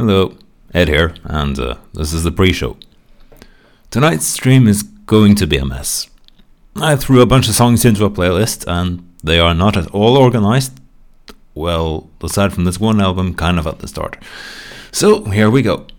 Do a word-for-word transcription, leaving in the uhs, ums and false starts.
Hello, Ed here, and uh, this is the pre-show. Tonight's stream is going to be a mess. I threw a bunch of songs into a playlist, and they are not at all organised. Well, aside from this one album, kind of at the start. So, here we go.